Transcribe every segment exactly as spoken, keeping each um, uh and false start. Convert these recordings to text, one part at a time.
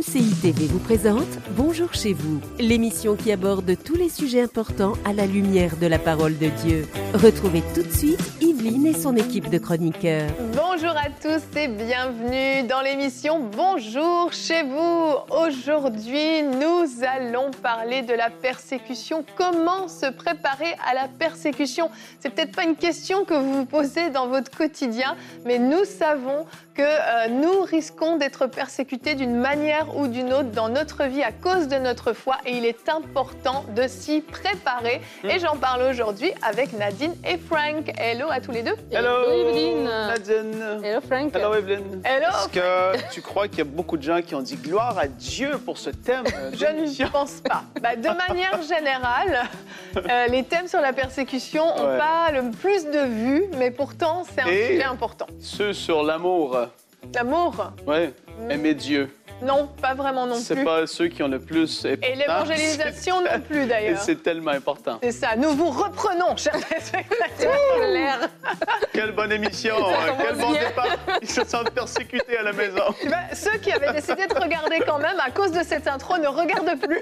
C I T V vous présente Bonjour chez vous, l'émission qui aborde tous les sujets importants à la lumière de la parole de Dieu. Retrouvez tout de suite Yveline et son équipe de chroniqueurs. Bonjour à tous et bienvenue dans l'émission Bonjour chez vous. Aujourd'hui, nous allons parler de la persécution. Comment se préparer à la persécution? C'est peut-être pas une question que vous vous posez dans votre quotidien, mais nous savons que euh, nous risquons d'être persécutés d'une manière ou d'une autre dans notre vie à cause de notre foi et il est important de s'y préparer. Mmh. Et j'en parle aujourd'hui avec Nadine et Frank. Hello à tous les deux. Hello, Hello Yveline. Nadine. Hello Frank. Hello Yveline. Hello. Est-ce que tu crois qu'il y a beaucoup de gens qui ont dit gloire à Dieu pour ce thème? Je ne pense pas. Bah, de manière générale, euh, les thèmes sur la persécution n'ont ouais. pas le plus de vues, mais pourtant c'est un et sujet important. Ceux sur l'amour. L'amour? Oui, mmh. aimer Dieu. Non, pas vraiment non c'est plus. C'est pas ceux qui ont le plus... Et l'évangélisation non plus, d'ailleurs. C'est tellement important. C'est ça. Nous vous reprenons, chers téléspectateurs. Quelle bonne émission. Hein? Quel bon départ. Ils se sentent persécutés à la maison. Ben, ceux qui avaient décidé de regarder quand même, à cause de cette intro, ne regardent plus.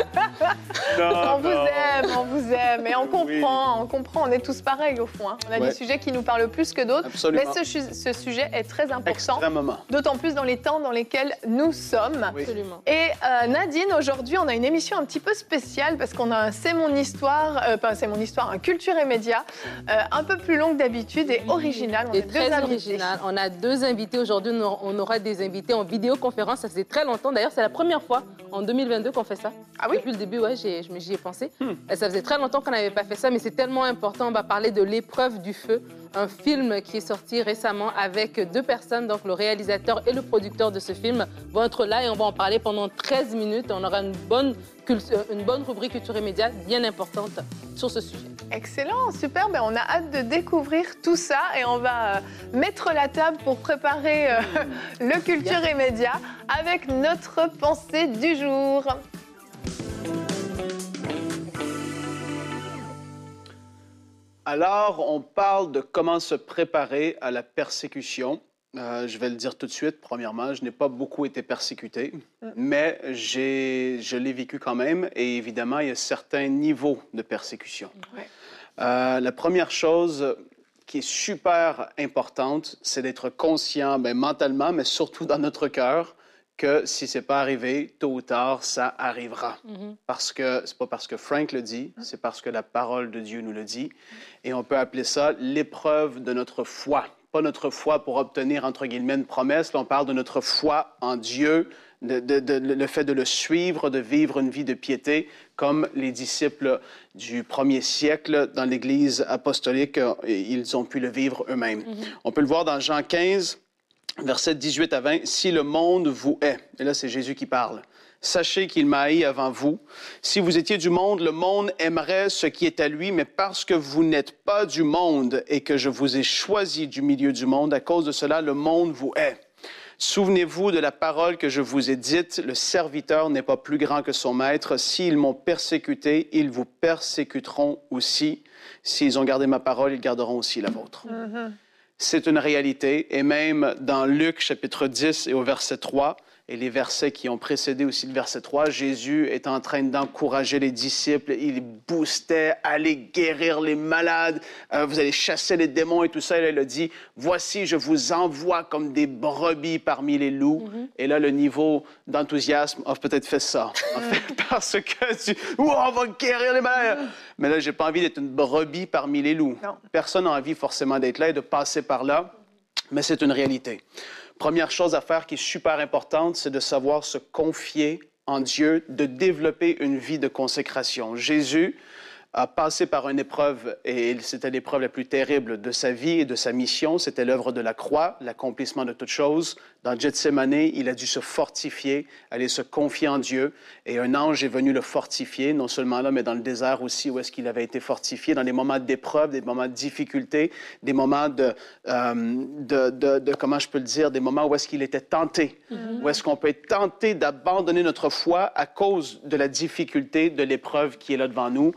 Non, on non. vous aime, on vous aime. Et on comprend, oui. on comprend. On est tous pareils, au fond. Hein. On a ouais. des sujets qui nous parlent plus que d'autres. Absolument. Mais ce, ce sujet est très important. Extrêmement. D'autant plus dans les temps dans lesquels nous sommes. Oui. Absolument. Et euh, Nadine, aujourd'hui, on a une émission un petit peu spéciale parce qu'on a un C'est mon histoire, euh, pas C'est mon histoire, un Culture et Médias, euh, un peu plus long que d'habitude et original. On et a très deux original. On a deux invités aujourd'hui. On aura des invités en vidéoconférence. Ça faisait très longtemps. D'ailleurs, c'est la première fois en deux mille vingt-deux qu'on fait ça. Ah oui? Depuis le début, ouais, j'y ai pensé. Hmm. Ça faisait très longtemps qu'on n'avait pas fait ça, mais c'est tellement important. On va parler de L'épreuve du feu, un film qui est sorti récemment avec deux personnes. Donc, le réalisateur et le producteur de ce film vont être là et on va en parler pendant treize minutes. On aura une bonne, une bonne rubrique culture et médias bien importante sur ce sujet. Excellent, super. Ben, on a hâte de découvrir tout ça et on va euh, mettre la table pour préparer euh, le culture et médias avec notre pensée du jour. Alors, on parle de comment se préparer à la persécution. Euh, je vais le dire tout de suite. Premièrement, je n'ai pas beaucoup été persécuté, mm. mais j'ai, je l'ai vécu quand même. Et évidemment, il y a certains niveaux de persécution. Ouais. Euh, la première chose qui est super importante, c'est d'être conscient, bien, mentalement, mais surtout dans notre cœur, que si ce n'est pas arrivé, tôt ou tard, ça arrivera. Mm-hmm. Parce que ce n'est pas parce que Frank le dit, mm. c'est parce que la parole de Dieu nous le dit. Et on peut appeler ça l'épreuve de notre foi. Pas notre foi pour obtenir, entre guillemets, une promesse. Là, on parle de notre foi en Dieu, de, de, de, le fait de le suivre, de vivre une vie de piété, comme les disciples du premier siècle dans l'Église apostolique, ils ont pu le vivre eux-mêmes. Mm-hmm. On peut le voir dans Jean quinze, versets dix-huit à vingt. « Si le monde vous hait », et là, c'est Jésus qui parle, « sachez qu'il m'a haï avant vous. Si vous étiez du monde, le monde aimerait ce qui est à lui, mais parce que vous n'êtes pas du monde et que je vous ai choisi du milieu du monde, à cause de cela, le monde vous hait. Souvenez-vous de la parole que je vous ai dite, le serviteur n'est pas plus grand que son maître. S'ils m'ont persécuté, ils vous persécuteront aussi. S'ils ont gardé ma parole, ils garderont aussi la vôtre. Mm-hmm. » C'est une réalité, et même dans Luc, chapitre dix, et au verset trois, et les versets qui ont précédé aussi le verset trois, Jésus est en train d'encourager les disciples, il boostait, allez guérir les malades, euh, vous allez chasser les démons et tout ça, et là, il a dit, voici, je vous envoie comme des brebis parmi les loups. Mm-hmm. Et là, le niveau d'enthousiasme a peut-être fait ça, en fait, parce que tu, oh, on va guérir les malades. Mm-hmm. Mais là, j'ai pas envie d'être une brebis parmi les loups. Non. Personne n'a envie forcément d'être là et de passer par là, mais c'est une réalité. Première chose à faire qui est super importante, c'est de savoir se confier en Dieu, de développer une vie de consécration. Jésus a passé par une épreuve, et c'était l'épreuve la plus terrible de sa vie et de sa mission. C'était l'œuvre de la croix, l'accomplissement de toutes choses. Dans Gethsémane, il a dû se fortifier, aller se confier en Dieu. Et un ange est venu le fortifier, non seulement là, mais dans le désert aussi, où est-ce qu'il avait été fortifié, dans des moments d'épreuve, des moments de difficulté, des moments de, euh, de, de, de, comment je peux le dire, des moments où est-ce qu'il était tenté. Mm-hmm. Où est-ce qu'on peut être tenté d'abandonner notre foi à cause de la difficulté de l'épreuve qui est là devant nous. Euh,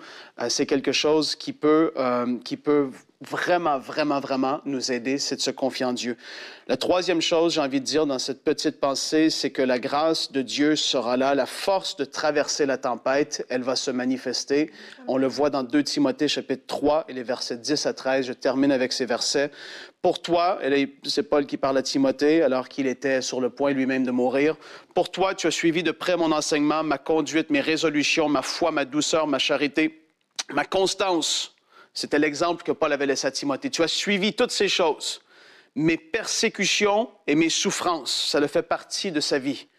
Euh, c'est quelque chose qui peut, euh, qui peut vraiment, vraiment, vraiment nous aider, c'est de se confier en Dieu. La troisième chose, j'ai envie de dire dans cette petite pensée, c'est que la grâce de Dieu sera là, la force de traverser la tempête, elle va se manifester. On le voit dans deux Timothée, chapitre trois, et les versets dix à treize. Je termine avec ces versets. Pour toi, c'est Paul qui parle à Timothée, alors qu'il était sur le point lui-même de mourir. Pour toi, tu as suivi de près mon enseignement, ma conduite, mes résolutions, ma foi, ma douceur, ma charité, ma constance. C'était l'exemple que Paul avait laissé à Timothée. Tu as suivi toutes ces choses. Mes persécutions et mes souffrances, ça le fait partie de sa vie.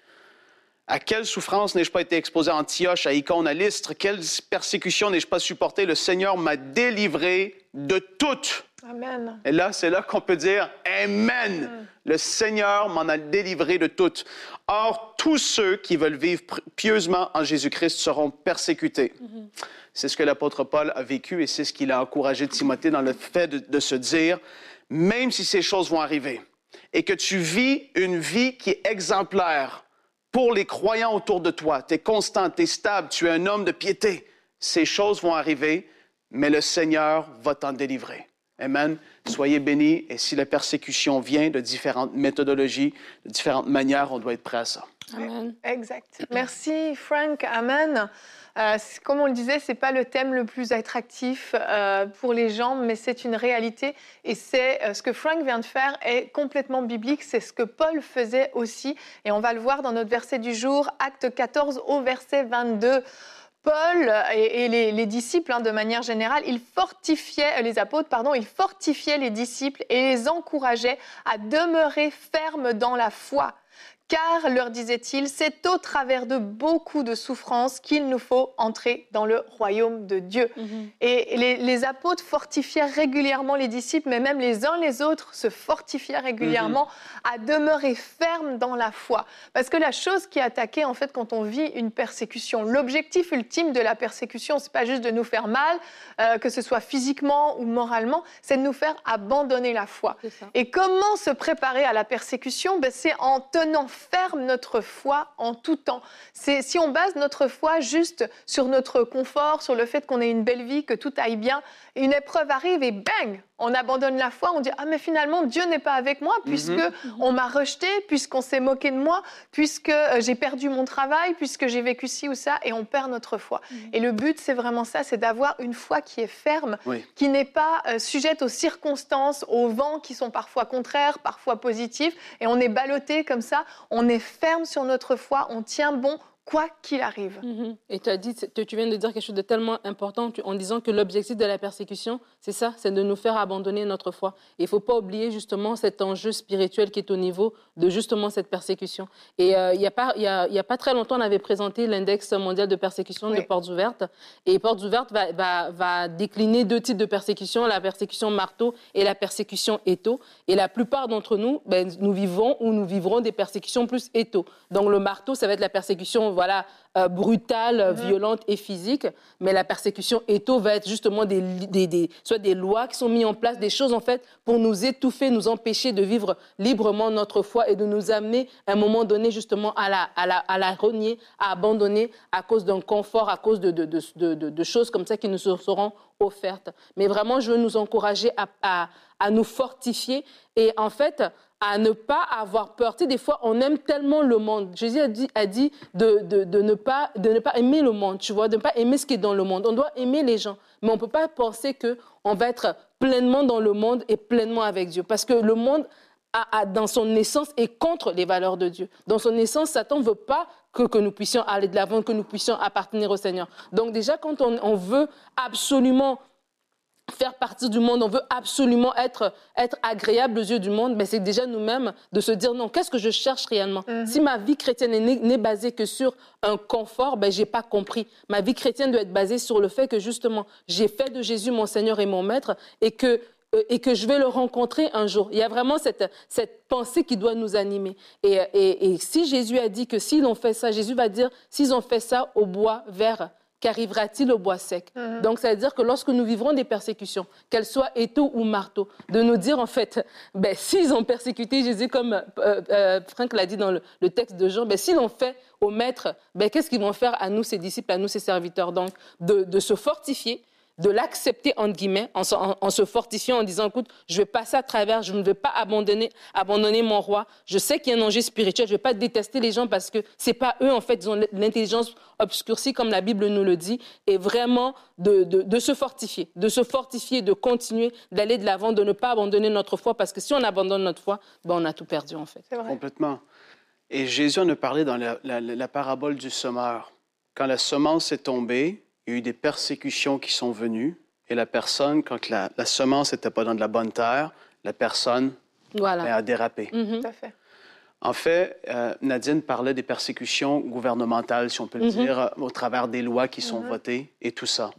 À quelle souffrance n'ai-je pas été exposé à Antioche, à Icône, à Lystre? Quelle persécution n'ai-je pas supporté? Le Seigneur m'a délivré de toutes. Amen. Et là, c'est là qu'on peut dire « Amen ». Mm. Le Seigneur m'en a délivré de toutes. Or, tous ceux qui veulent vivre pieusement en Jésus-Christ seront persécutés. Mm-hmm. C'est ce que l'apôtre Paul a vécu et c'est ce qu'il a encouragé Timothée dans le fait de, de se dire « Même si ces choses vont arriver et que tu vis une vie qui est exemplaire pour les croyants autour de toi, tu es constant, tu es stable, tu es un homme de piété, ces choses vont arriver, mais le Seigneur va t'en délivrer. » Amen. Soyez bénis. Et si la persécution vient de différentes méthodologies, de différentes manières, on doit être prêt à ça. Amen. Exact. Merci, Frank. Amen. Euh, comme on le disait, ce n'est pas le thème le plus attractif euh, pour les gens, mais c'est une réalité. Et c'est euh, ce que Frank vient de faire est complètement biblique. C'est ce que Paul faisait aussi. Et on va le voir dans notre verset du jour, Acte quatorze au verset vingt-deux. Paul et, et les, les disciples, hein, de manière générale, ils fortifiaient, les apôtres, pardon, ils fortifiaient les disciples et les encourageaient à demeurer fermes dans la foi. Car, leur disait-il, c'est au travers de beaucoup de souffrances qu'il nous faut entrer dans le royaume de Dieu. Mm-hmm. Et les, les apôtres fortifiaient régulièrement les disciples, mais même les uns les autres se fortifiaient régulièrement mm-hmm. à demeurer fermes dans la foi. Parce que la chose qui est attaquée, en fait, quand on vit une persécution, l'objectif ultime de la persécution, c'est pas juste de nous faire mal, euh, que ce soit physiquement ou moralement, c'est de nous faire abandonner la foi. Et comment se préparer à la persécution? Ben, c'est en tenant ferme notre foi en tout temps. C'est, si on base notre foi juste sur notre confort, sur le fait qu'on ait une belle vie, que tout aille bien, une épreuve arrive et bang, on abandonne la foi, on dit « Ah, mais finalement, Dieu n'est pas avec moi puisque mm-hmm. on m'a rejeté, puisqu'on s'est moqué de moi, puisque j'ai perdu mon travail, puisque j'ai vécu ci ou ça, et on perd notre foi. Mm-hmm. » Et le but, c'est vraiment ça, c'est d'avoir une foi qui est ferme, oui. qui n'est pas euh, sujette aux circonstances, aux vents qui sont parfois contraires, parfois positifs, et on est ballotté comme ça, on est ferme sur notre foi, on tient bon, quoi qu'il arrive. Mm-hmm. Et tu as dit, tu viens de dire quelque chose de tellement important en disant que l'objectif de la persécution, c'est ça, c'est de nous faire abandonner notre foi. Et il ne faut pas oublier justement cet enjeu spirituel qui est au niveau de justement cette persécution. Et euh, il n'y a, a, a pas très longtemps, on avait présenté l'index mondial de persécution oui. de Portes Ouvertes. Et Portes Ouvertes va, va, va décliner deux types de persécution, la persécution marteau et la persécution étau. Et la plupart d'entre nous, ben, nous vivons ou nous vivrons des persécutions plus étau. Donc le marteau, ça va être la persécution voilà, euh, brutale, mmh. violente et physique, mais la persécution étau va être justement des, des, des, soit des lois qui sont mises en place, des choses en fait pour nous étouffer, nous empêcher de vivre librement notre foi et de nous amener à un moment donné justement à la, à la, à la renier, à abandonner à cause d'un confort, à cause de, de, de, de, de, de choses comme ça qui nous seront offertes. Mais vraiment, je veux nous encourager à, à, à nous fortifier et en fait à ne pas avoir peur. Tu sais, des fois, on aime tellement le monde. Jésus a dit, a dit de, de, de, ne pas, de ne pas aimer le monde, tu vois, de ne pas aimer ce qui est dans le monde. On doit aimer les gens, mais on ne peut pas penser qu'on va être pleinement dans le monde et pleinement avec Dieu. Parce que le monde, a, a, dans son essence, est contre les valeurs de Dieu. Dans son essence, Satan ne veut pas que, que nous puissions aller de l'avant, que nous puissions appartenir au Seigneur. Donc déjà, quand on, on veut absolument faire partie du monde, on veut absolument être, être agréable aux yeux du monde, mais c'est déjà nous-mêmes de se dire non, qu'est-ce que je cherche réellement? Mm-hmm. Si ma vie chrétienne n'est basée que sur un confort, ben j'ai pas compris. Ma vie chrétienne doit être basée sur le fait que justement, j'ai fait de Jésus mon Seigneur et mon Maître et que et que je vais le rencontrer un jour. Il y a vraiment cette, cette pensée qui doit nous animer. Et, et, et si Jésus a dit que s'ils ont fait ça, Jésus va dire, s'ils ont fait ça au bois vert, qu'arrivera-t-il au bois sec? Mm-hmm. Donc, ça veut dire que lorsque nous vivrons des persécutions, qu'elles soient étau ou marteau, de nous dire, en fait, ben, s'ils ont persécuté Jésus, comme euh, euh, Frank l'a dit dans le, le texte de Jean, ben, s'ils l'ont fait au Maître, ben, qu'est-ce qu'ils vont faire à nous, ses disciples, à nous, ses serviteurs? Donc, de, de se fortifier, de l'accepter, entre guillemets, en se, en, en se fortifiant, en disant, écoute, je vais passer à travers, je ne vais pas abandonner, abandonner mon roi. Je sais qu'il y a un danger spirituel, je ne vais pas détester les gens parce que ce n'est pas eux, en fait, ils ont l'intelligence obscurcie, comme la Bible nous le dit, et vraiment de, de, de se fortifier, de se fortifier, de continuer, d'aller de l'avant, de ne pas abandonner notre foi, parce que si on abandonne notre foi, ben on a tout perdu, en fait. C'est vrai. Complètement. Et Jésus en a parlé dans la, la, la parabole du semeur. Quand la semence est tombée, il y a eu des persécutions qui sont venues. Et la personne, quand la, la semence n'était pas dans de la bonne terre, la personne voilà. a dérapé. Mm-hmm. Tout à fait. En fait, euh, Nadine parlait des persécutions gouvernementales, si on peut le mm-hmm. dire, au travers des lois qui sont mm-hmm. votées et tout ça.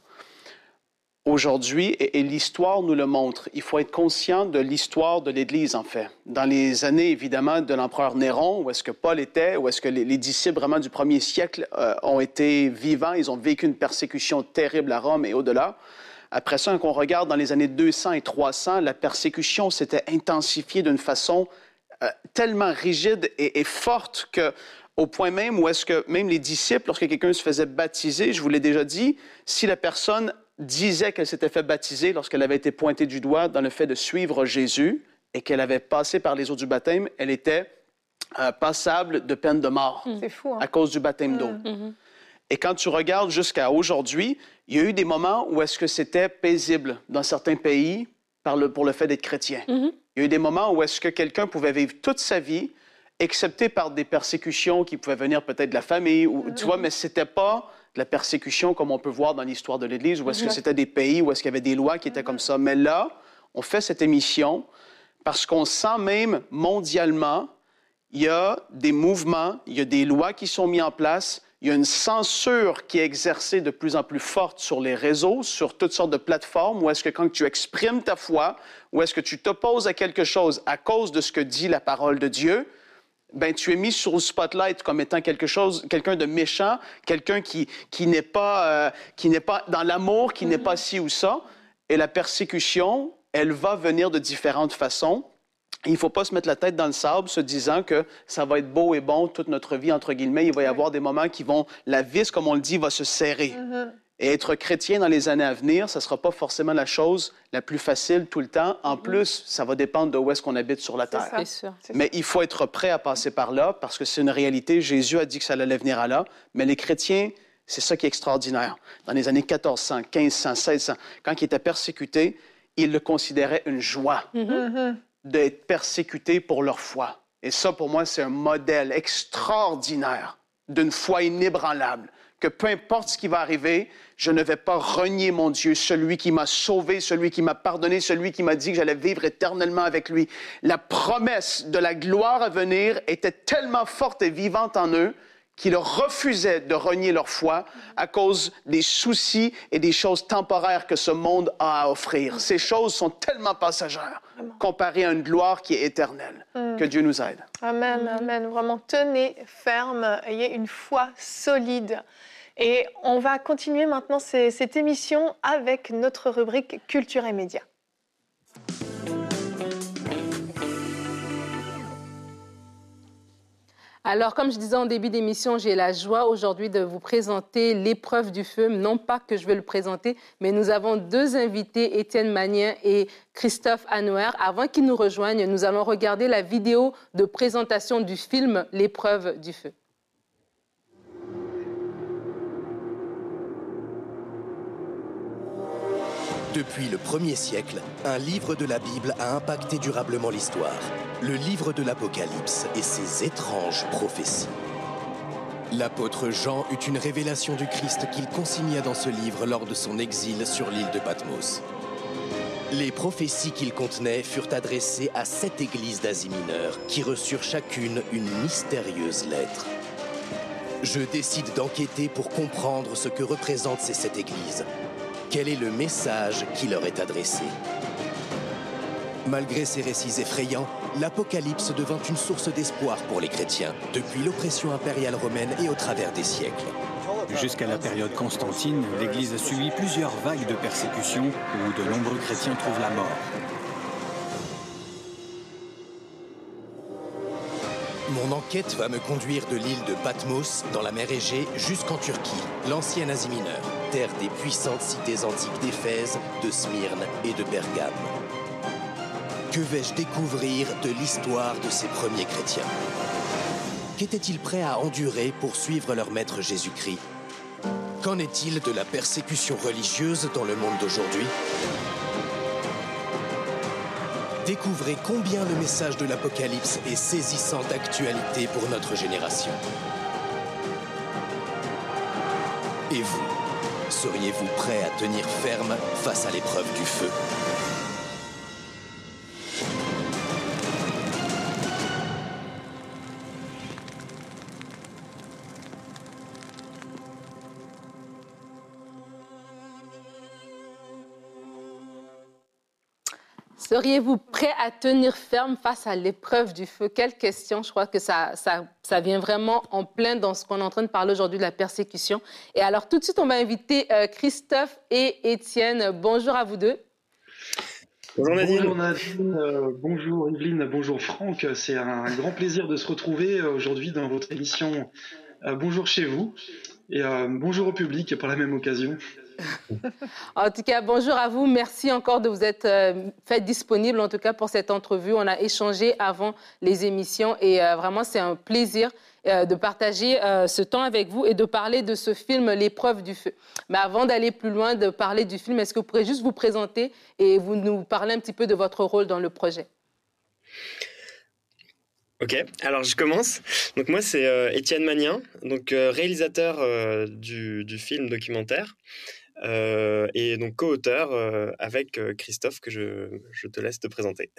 Aujourd'hui, et, et l'histoire nous le montre, il faut être conscient de l'histoire de l'Église, en fait. Dans les années, évidemment, de l'empereur Néron, où est-ce que Paul était, où est-ce que les, les disciples vraiment du premier siècle euh, ont été vivants, ils ont vécu une persécution terrible à Rome et au-delà. Après ça, quand on regarde dans les années deux cents et trois cents, la persécution s'était intensifiée d'une façon euh, tellement rigide et, et forte que, au point même où est-ce que même les disciples, lorsque quelqu'un se faisait baptiser, je vous l'ai déjà dit, si la personne disait qu'elle s'était fait baptiser lorsqu'elle avait été pointée du doigt dans le fait de suivre Jésus et qu'elle avait passé par les eaux du baptême, elle était euh, passable de peine de mort. C'est fou, hein? À cause du baptême d'eau. Mm-hmm. Et quand tu regardes jusqu'à aujourd'hui, il y a eu des moments où est-ce que c'était paisible dans certains pays par le, pour le fait d'être chrétien. Mm-hmm. Il y a eu des moments où est-ce que quelqu'un pouvait vivre toute sa vie, excepté par des persécutions qui pouvaient venir peut-être de la famille, ou, mm-hmm. tu vois, mais c'était pas de la persécution comme on peut voir dans l'histoire de l'Église, où est-ce que c'était des pays, où est-ce qu'il y avait des lois qui étaient comme ça. Mais là, on fait cette émission parce qu'on sent même mondialement, il y a des mouvements, il y a des lois qui sont mises en place, il y a une censure qui est exercée de plus en plus forte sur les réseaux, sur toutes sortes de plateformes, où est-ce que quand tu exprimes ta foi, où est-ce que tu t'opposes à quelque chose à cause de ce que dit la parole de Dieu, ben, tu es mis sur le spotlight comme étant quelque chose, quelqu'un de méchant, quelqu'un qui, qui n'est pas, euh, qui n'est pas dans l'amour, qui mm-hmm. n'est pas ci ou ça. Et la persécution, elle va venir de différentes façons. Il ne faut pas se mettre la tête dans le sable se disant que ça va être beau et bon toute notre vie, entre guillemets. Il va y avoir oui. des moments qui vont... La vis, comme on le dit, va se serrer. Mm-hmm. Et être chrétien dans les années à venir, ça ne sera pas forcément la chose la plus facile tout le temps. En mm-hmm. plus, ça va dépendre de où est-ce qu'on habite sur la terre. C'est sûr. Mais il faut être prêt à passer par là parce que c'est une réalité. Jésus a dit que ça allait venir à là. Mais les chrétiens, c'est ça qui est extraordinaire. Dans les années quatorze cents, quinze cents, seize cents, quand ils étaient persécutés, ils le considéraient une joie mm-hmm. d'être persécutés pour leur foi. Et ça, pour moi, c'est un modèle extraordinaire d'une foi inébranlable. Que peu importe ce qui va arriver, je ne vais pas renier mon Dieu, celui qui m'a sauvé, celui qui m'a pardonné, celui qui m'a dit que j'allais vivre éternellement avec lui. La promesse de la gloire à venir était tellement forte et vivante en eux qu'ils refusaient de renier leur foi à cause des soucis et des choses temporaires que ce monde a à offrir. Ces choses sont tellement passagères comparées à une gloire qui est éternelle. Mm. Que Dieu nous aide. Amen, amen. Vraiment, tenez ferme, ayez une foi solide. Et on va continuer maintenant ces, cette émission avec notre rubrique Culture et Médias. Alors, comme je disais en début d'émission, j'ai la joie aujourd'hui de vous présenter l'épreuve du feu. Non pas que je vais le présenter, mais nous avons deux invités, Étienne Magnien et Christophe Anouer. Avant qu'ils nous rejoignent, nous allons regarder la vidéo de présentation du film L'épreuve du feu. Depuis le premier siècle, un livre de la Bible a impacté durablement l'histoire. Le livre de l'Apocalypse et ses étranges prophéties. L'apôtre Jean eut une révélation du Christ qu'il consigna dans ce livre lors de son exil sur l'île de Patmos. Les prophéties qu'il contenait furent adressées à sept églises d'Asie mineure qui reçurent chacune une mystérieuse lettre. Je décide d'enquêter pour comprendre ce que représentent ces sept églises. Quel est le message qui leur est adressé? Malgré ces récits effrayants, l'Apocalypse devint une source d'espoir pour les chrétiens, depuis l'oppression impériale romaine et au travers des siècles. Jusqu'à la période Constantine, l'Église a subi plusieurs vagues de persécutions où de nombreux chrétiens trouvent la mort. Mon Mon enquête va me conduire de l'île de Patmos, dans la mer Égée, jusqu'en Turquie, l'ancienne Asie mineure, terre des puissantes cités antiques d'Éphèse, de Smyrne et de Pergame. Que vais-je découvrir de l'histoire de ces premiers chrétiens? Qu'étaient-ils prêts à endurer pour suivre leur maître Jésus-Christ? Qu'en est-il de la persécution religieuse dans le monde d'aujourd'hui? Découvrez combien le message de l'Apocalypse est saisissant d'actualité pour notre génération. Et vous, seriez-vous prêt à tenir ferme face à l'épreuve du feu? Seriez-vous prêt à tenir ferme face à l'épreuve du feu? Quelle question. Je crois que ça, ça, ça vient vraiment en plein dans ce qu'on est en train de parler aujourd'hui de la persécution. Et alors, tout de suite, on va inviter euh, Christophe et Étienne. Bonjour à vous deux. Bonjour Nadine. Bonjour Nadine, euh, bonjour Evelyne, bonjour Franck. C'est un grand plaisir de se retrouver aujourd'hui dans votre émission euh, Bonjour chez vous. Et euh, bonjour au public par la même occasion. En tout cas, bonjour à vous. Merci encore de vous être euh, fait disponible, en tout cas, pour cette entrevue. On a échangé avant les émissions et euh, vraiment, c'est un plaisir euh, de partager euh, ce temps avec vous et de parler de ce film, L'épreuve du feu. Mais avant d'aller plus loin, de parler du film, est-ce que vous pourrez juste vous présenter et vous nous parler un petit peu de votre rôle dans le projet? Ok, alors je commence. Donc moi c'est euh, Étienne Magnin, donc euh, réalisateur euh, du, du film documentaire euh, et donc co-auteur euh, avec euh, Christophe que je, je te laisse te présenter.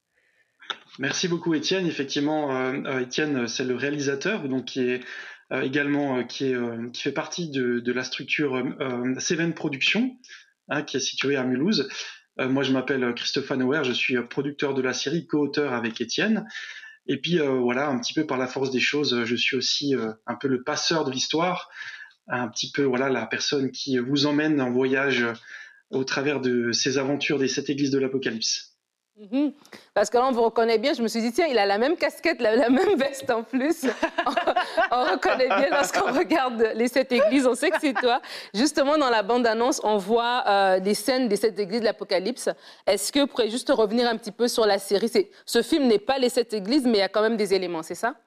Merci beaucoup Étienne. Effectivement, euh, Étienne c'est le réalisateur, donc qui est euh, également euh, qui est euh, qui fait partie de, de la structure euh, Seven Productions, hein, qui est située à Mulhouse. Euh, moi je m'appelle Christophe Hanauer, je suis producteur de la série, co-auteur avec Étienne. Et puis euh, voilà, un petit peu par la force des choses, je suis aussi euh, un peu le passeur de l'histoire, un petit peu voilà la personne qui vous emmène en voyage au travers de ces aventures des sept églises de l'Apocalypse. Mmh. Parce que là, on vous reconnaît bien. Je me suis dit, tiens, il a la même casquette, la, la même veste en plus. on, on reconnaît bien lorsqu'on regarde les sept églises. On sait que c'est toi. Justement, dans la bande-annonce, on voit euh, des scènes des sept églises de l'Apocalypse. Est-ce que vous pourriez juste revenir un petit peu sur la série? C'est, ce film n'est pas les sept églises, mais il y a quand même des éléments, c'est ça?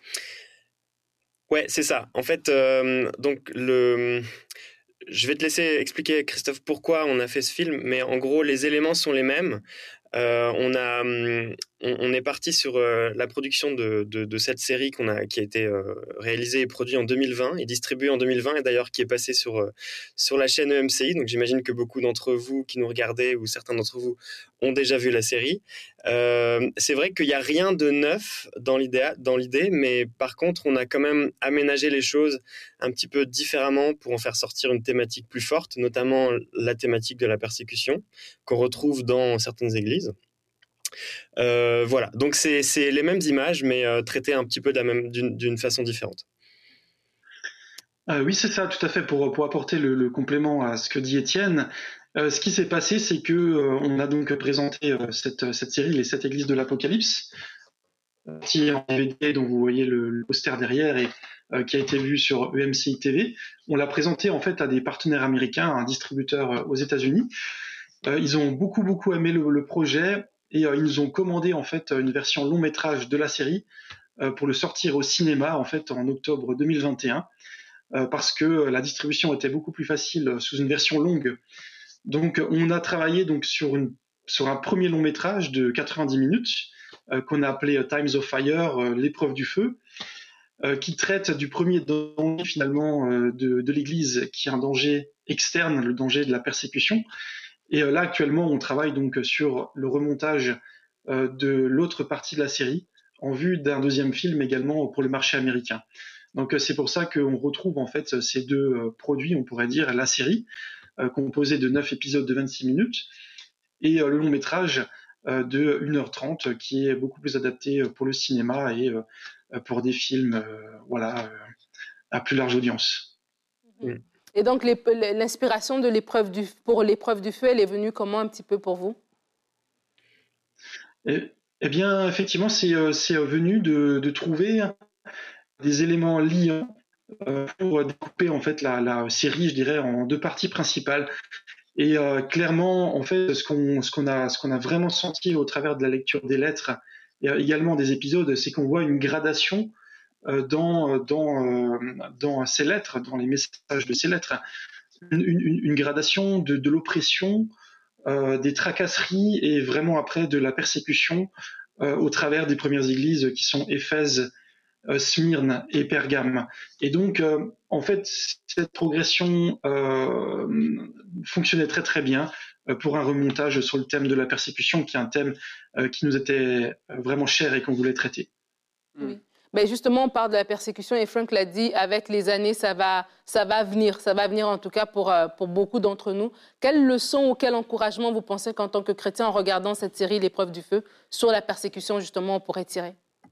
Ouais, c'est ça. En fait, euh, donc le... je vais te laisser expliquer, Christophe, pourquoi on a fait ce film. Mais en gros, les éléments sont les mêmes. Euh, on, a, on, on est parti sur euh, la production de, de, de cette série qu'on a, qui a été euh, réalisée et produite en deux mille vingt et distribuée en deux mille vingt et d'ailleurs qui est passée sur, euh, sur la chaîne E M C I. Donc j'imagine que beaucoup d'entre vous qui nous regardez ou certains d'entre vous ont déjà vu la série. Euh, c'est vrai qu'il n'y a rien de neuf dans l'idée, dans l'idée, mais par contre on a quand même aménagé les choses un petit peu différemment pour en faire sortir une thématique plus forte, notamment la thématique de la persécution qu'on retrouve dans certaines églises. Euh, voilà, donc c'est, c'est les mêmes images, mais euh, traitées un petit peu de la même, d'une, d'une façon différente. Euh, oui, c'est ça, tout à fait. Pour, pour apporter le, le complément à ce que dit Étienne, euh, ce qui s'est passé, c'est que euh, on a donc présenté euh, cette, cette série, les sept églises de l'Apocalypse, qui est en D V D, dont vous voyez le, le poster derrière et euh, qui a été vu sur E M C I T V. On l'a présenté en fait à des partenaires américains, un distributeur euh, aux États-Unis. Euh, ils ont beaucoup beaucoup aimé le, le projet et euh, ils nous ont commandé en fait une version long métrage de la série euh, pour le sortir au cinéma en fait en octobre deux mille vingt et un euh, parce que la distribution était beaucoup plus facile sous une version longue. Donc on a travaillé donc sur une sur un premier long métrage de quatre-vingt-dix minutes euh, qu'on a appelé Times of Fire, euh, l'épreuve du feu, euh, qui traite du premier danger finalement euh, de, de l'Église, qui est un danger externe, le danger de la persécution. Et euh, là actuellement on travaille donc sur le remontage euh, de l'autre partie de la série en vue d'un deuxième film également pour le marché américain. Donc euh, c'est pour ça qu'on retrouve en fait ces deux euh, produits, on pourrait dire la série euh, composée de neuf épisodes de vingt-six minutes et euh, le long métrage euh, de une heure trente qui est beaucoup plus adapté pour le cinéma et euh, pour des films euh, voilà, euh, à plus large audience. Mmh. Et donc les, l'inspiration de l'épreuve du, pour l'épreuve du feu, elle est venue comment un petit peu pour vous? Et Eh bien, effectivement, c'est, euh, c'est venu de, de trouver des éléments liants euh, pour découper en fait la, la série, je dirais, en deux parties principales. Et euh, clairement, en fait, ce qu'on, ce qu'on a, ce qu'on a vraiment senti au travers de la lecture des lettres et également des épisodes, c'est qu'on voit une gradation euh, dans, dans, euh, dans ces lettres, dans les messages de ces lettres, une, une, une gradation de, de l'oppression, euh, des tracasseries et vraiment après de la persécution euh, au travers des premières églises qui sont Éphèse, euh, Smyrne et Pergame. Et donc, euh, en fait, cette progression euh, fonctionnait très très bien euh, pour un remontage sur le thème de la persécution, qui est un thème euh, qui nous était vraiment cher et qu'on voulait traiter. Oui. Mais justement, on parle de la persécution et Frank l'a dit, avec les années, ça va, ça va venir. Ça va venir en tout cas pour, pour beaucoup d'entre nous. Quelle leçon ou quel encouragement vous pensez qu'en tant que chrétien, en regardant cette série L'épreuve du feu, sur la persécution, justement, on pourrait tirer?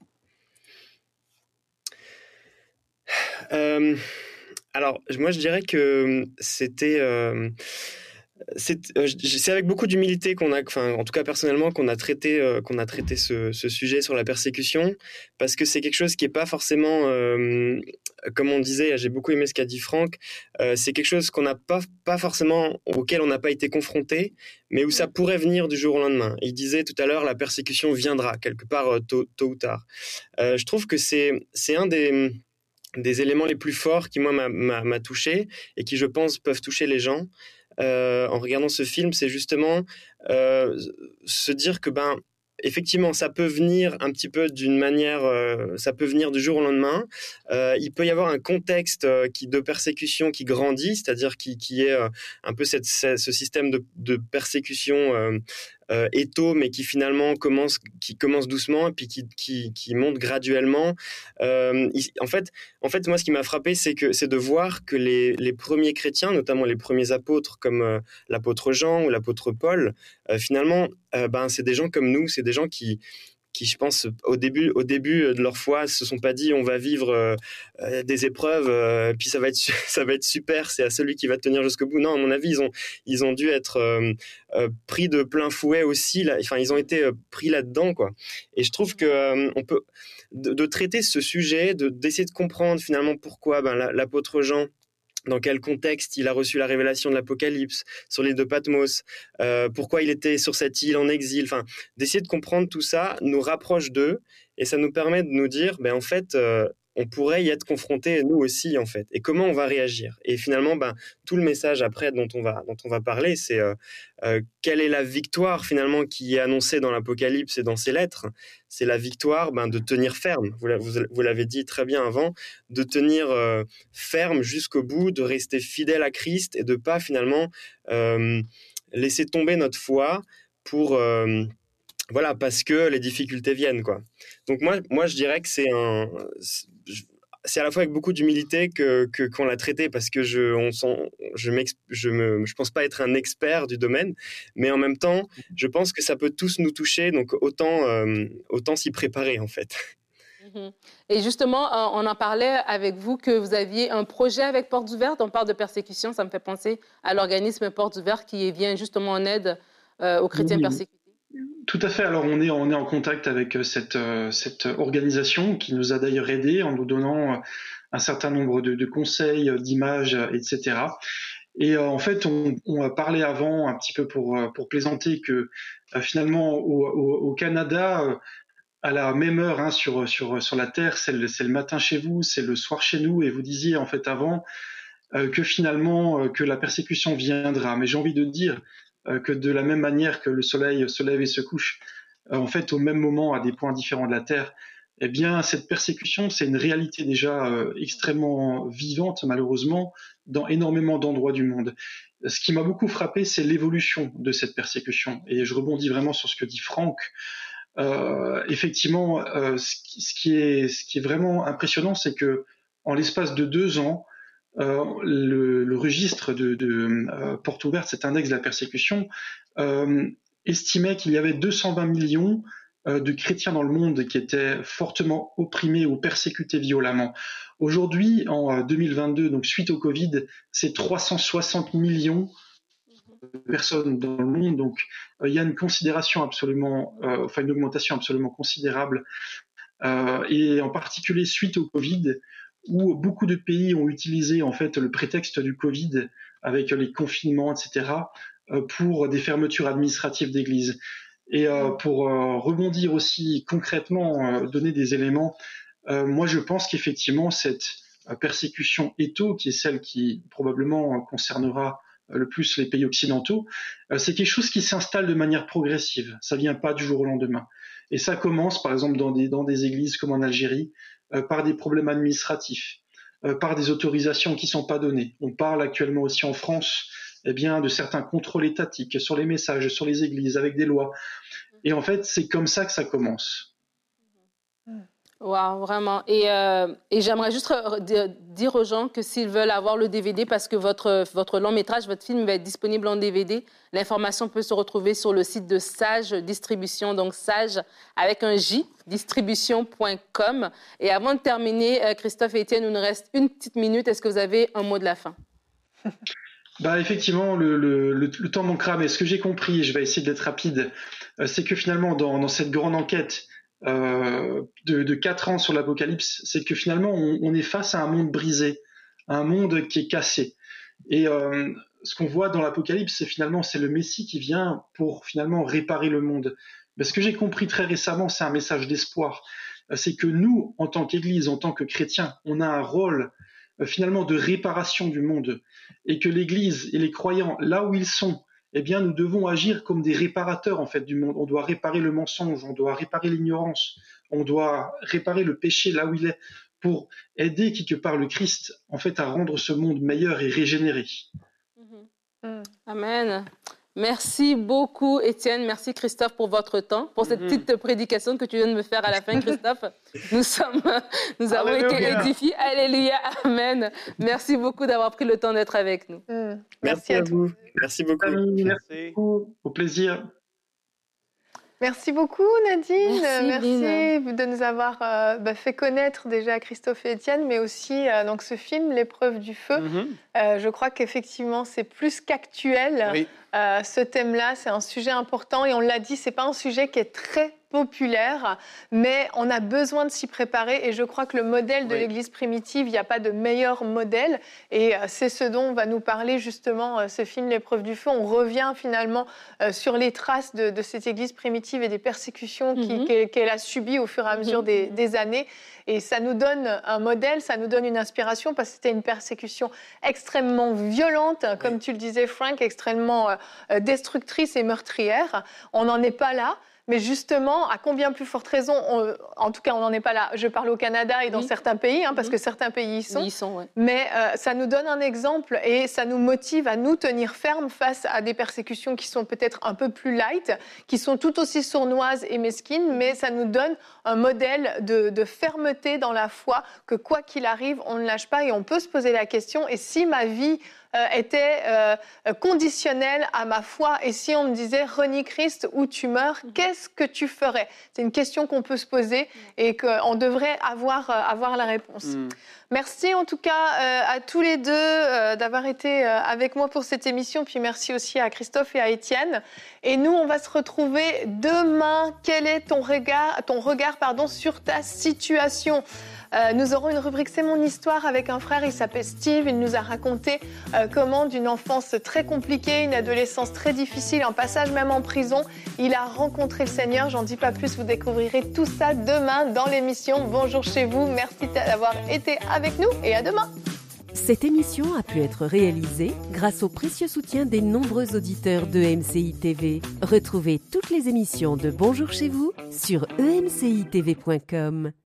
euh, Alors, moi, je dirais que c'était... Euh... C'est, euh, c'est avec beaucoup d'humilité qu'on a, enfin, en tout cas personnellement, qu'on a traité, euh, qu'on a traité ce, ce sujet sur la persécution, parce que c'est quelque chose qui est pas forcément, euh, comme on disait, j'ai beaucoup aimé ce qu'a dit Franck, euh, c'est quelque chose qu'on n'a pas, pas forcément, auquel on n'a pas été confronté, mais où ça pourrait venir du jour au lendemain. Il disait tout à l'heure, la persécution viendra quelque part tôt, tôt ou tard. Euh, je trouve que c'est, c'est un des des éléments les plus forts qui moi m'a, m'a, m'a touché et qui je pense peuvent toucher les gens. Euh, en regardant ce film, c'est justement euh, se dire que ben effectivement, ça peut venir un petit peu d'une manière, euh, ça peut venir du jour au lendemain. Euh, il peut y avoir un contexte euh, qui, de persécution qui grandit, c'est-à-dire qui, qui est euh, un peu cette, ce système de, de persécution euh, euh, étau, mais qui finalement commence, qui commence doucement et puis qui, qui, qui monte graduellement. Euh, il, en fait, en fait, moi, ce qui m'a frappé, c'est que c'est de voir que les, les premiers chrétiens, notamment les premiers apôtres comme euh, l'apôtre Jean ou l'apôtre Paul, euh, finalement, euh, ben, c'est des gens comme nous, c'est des gens qui qui, je pense, au début, au début de leur foi, se sont pas dit on va vivre euh, des épreuves, euh, puis ça va être, ça va être super, c'est à celui qui va tenir jusqu'au bout. Non, à mon avis, ils ont, ils ont dû être euh, euh, pris de plein fouet aussi. Là, enfin, ils ont été euh, pris là-dedans, quoi. Et je trouve que euh, on peut de, de traiter ce sujet, de d'essayer de comprendre finalement pourquoi ben, l'apôtre Jean, dans quel contexte il a reçu la révélation de l'Apocalypse sur l'île de Patmos, euh, pourquoi il était sur cette île en exil, enfin, d'essayer de comprendre tout ça nous rapproche d'eux et ça nous permet de nous dire, ben en fait, euh, on pourrait y être confronté nous aussi en fait. Et comment on va réagir? Et finalement, ben tout le message après dont on va dont on va parler, c'est euh, euh, quelle est la victoire finalement qui est annoncée dans l'Apocalypse et dans ces lettres? C'est la victoire ben, de tenir ferme. Vous, vous, vous l'avez dit très bien avant, de tenir euh, ferme jusqu'au bout, de rester fidèle à Christ et de pas finalement euh, laisser tomber notre foi pour euh, voilà, parce que les difficultés viennent, quoi. Donc moi, moi, je dirais que c'est un, c'est à la fois avec beaucoup d'humilité que, que qu'on l'a traité, parce que je, on sent, je je me, je pense pas être un expert du domaine, mais en même temps, je pense que ça peut tous nous toucher, donc autant, euh, autant s'y préparer, en fait. Et justement, on en parlait avec vous que vous aviez un projet avec Portes Ouvertes. On parle de persécution, ça me fait penser à l'organisme Portes Ouvertes qui vient justement en aide euh, aux chrétiens oui. persécutés. Tout à fait. Alors, on est, on est en contact avec cette, cette organisation qui nous a d'ailleurs aidés en nous donnant un certain nombre de, de conseils, d'images, et cetera. Et euh, en fait, on, on a parlé avant, un petit peu pour, pour plaisanter, que euh, finalement, au, au, au Canada, euh, à la même heure hein, sur, sur, sur la Terre, c'est le, c'est le matin chez vous, c'est le soir chez nous, et vous disiez en fait avant euh, que finalement, euh, que la persécution viendra. Mais j'ai envie de dire que de la même manière que le soleil se lève et se couche, euh, en fait, au même moment, à des points différents de la Terre, eh bien, cette persécution, c'est une réalité déjà euh, extrêmement vivante, malheureusement, dans énormément d'endroits du monde. Ce qui m'a beaucoup frappé, c'est l'évolution de cette persécution. Et je rebondis vraiment sur ce que dit Franck. Euh, effectivement, euh, ce, qui, ce, qui est, ce qui est vraiment impressionnant, c'est que en l'espace de deux ans, Euh, le, le registre de, de euh, Portes Ouvertes, cet index de la persécution, euh, estimait qu'il y avait deux cent vingt millions euh, de chrétiens dans le monde qui étaient fortement opprimés ou persécutés violemment. Aujourd'hui, en deux mille vingt-deux, donc suite au Covid, c'est trois cent soixante millions personnes dans le monde. Donc, euh, il y a une considération absolument, euh, enfin une augmentation absolument considérable, euh, et en particulier suite au Covid, où beaucoup de pays ont utilisé en fait le prétexte du Covid avec les confinements, et cetera, euh, pour des fermetures administratives d'églises. Et euh, pour euh, rebondir aussi concrètement, euh, donner des éléments, euh, moi je pense qu'effectivement cette euh, persécution étho, qui est celle qui probablement euh, concernera euh, le plus les pays occidentaux, euh, c'est quelque chose qui s'installe de manière progressive. Ça vient pas du jour au lendemain. Et ça commence par exemple dans des, dans des églises comme en Algérie, euh, par des problèmes administratifs, euh, par des autorisations qui sont pas données. On parle actuellement aussi en France eh bien, de certains contrôles étatiques sur les messages, sur les églises, avec des lois. Et en fait, c'est comme ça que ça commence. Wow, vraiment. Et, euh, et j'aimerais juste dire aux gens que s'ils veulent avoir le D V D, parce que votre, votre long métrage, votre film va être disponible en D V D, l'information peut se retrouver sur le site de Sage Distribution, donc Sage avec un J, distribution point com. Et avant de terminer, Christophe et Étienne, il nous reste une petite minute. Est-ce que vous avez un mot de la fin? Bah effectivement, le, le, le, le temps manquera, mais ce que j'ai compris, et je vais essayer d'être rapide, euh, c'est que finalement, dans, dans cette grande enquête euh, de, de quatre ans sur l'Apocalypse, c'est que finalement, on, on est face à un monde brisé, un monde qui est cassé. Et euh, ce qu'on voit dans l'Apocalypse, c'est finalement, c'est le Messie qui vient pour finalement réparer le monde. Mais ce que j'ai compris très récemment, c'est un message d'espoir. Euh, c'est que nous, en tant qu'Église, en tant que chrétiens, on a un rôle finalement de réparation du monde, et que l'Église et les croyants, là où ils sont, eh bien, nous devons agir comme des réparateurs en fait du monde. On doit réparer le mensonge, on doit réparer l'ignorance, on doit réparer le péché là où il est, pour aider quelque part le Christ en fait à rendre ce monde meilleur et régénéré. Mm-hmm. Amen. Merci beaucoup, Étienne. Merci, Christophe, pour votre temps, pour cette mm-hmm. petite prédication que tu viens de me faire à la fin, Christophe. Nous sommes, nous avons Alléluia. été édifiés. Alléluia, amen. Merci beaucoup d'avoir pris le temps d'être avec nous. Mm. Merci, Merci à, à vous. Merci beaucoup. Merci. Merci beaucoup. Au plaisir. Merci beaucoup, Nadine. Merci, Merci de nous avoir euh, bah, fait connaître déjà Christophe et Étienne, mais aussi euh, donc ce film, L'épreuve du feu. Mm-hmm. Euh, je crois qu'effectivement, c'est plus qu'actuel. Oui. Euh, ce thème-là, c'est un sujet important et on l'a dit, c'est pas un sujet qui est très populaire, mais on a besoin de s'y préparer et je crois que le modèle de oui. l'Église primitive, il n'y a pas de meilleur modèle et euh, c'est ce dont va nous parler justement euh, ce film L'épreuve du feu. On revient finalement euh, sur les traces de, de cette Église primitive et des persécutions mm-hmm. qu'elle, qu'elle a subies au fur et à mesure mm-hmm. des, des années. Et ça nous donne un modèle, ça nous donne une inspiration parce que c'était une persécution extrêmement violente, comme oui. tu le disais Frank, extrêmement euh, destructrice et meurtrière. On n'en est pas là. Mais justement, à combien plus forte raison, on, en tout cas, on n'en est pas là. Je parle au Canada et dans oui. certains pays, hein, parce mmh. que certains pays y sont. Ils y sont, ouais. Mais euh, ça nous donne un exemple et ça nous motive à nous tenir fermes face à des persécutions qui sont peut-être un peu plus light, qui sont tout aussi sournoises et mesquines, mais ça nous donne un modèle de, de fermeté dans la foi, que quoi qu'il arrive, on ne lâche pas et on peut se poser la question, et si ma vie Euh, était euh, conditionnel à ma foi. Et si on me disait, renie Christ ou tu meurs, mmh. qu'est-ce que tu ferais? C'est une question qu'on peut se poser mmh. et qu'on devrait avoir, euh, avoir la réponse. Mmh. Merci en tout cas euh, à tous les deux euh, d'avoir été euh, avec moi pour cette émission. Puis merci aussi à Christophe et à Étienne. Et nous, on va se retrouver demain. Quel est ton regard, ton regard pardon, sur ta situation? Euh, nous aurons une rubrique C'est mon histoire avec un frère, il s'appelle Steve. Il nous a raconté euh, comment d'une enfance très compliquée, une adolescence très difficile, un passage même en prison, il a rencontré le Seigneur. J'en dis pas plus, vous découvrirez tout ça demain dans l'émission Bonjour chez vous. Merci d'avoir été avec nous et à demain. Cette émission a pu être réalisée grâce au précieux soutien des nombreux auditeurs de E M C I T V. Retrouvez toutes les émissions de Bonjour chez vous sur e m c i t v point com.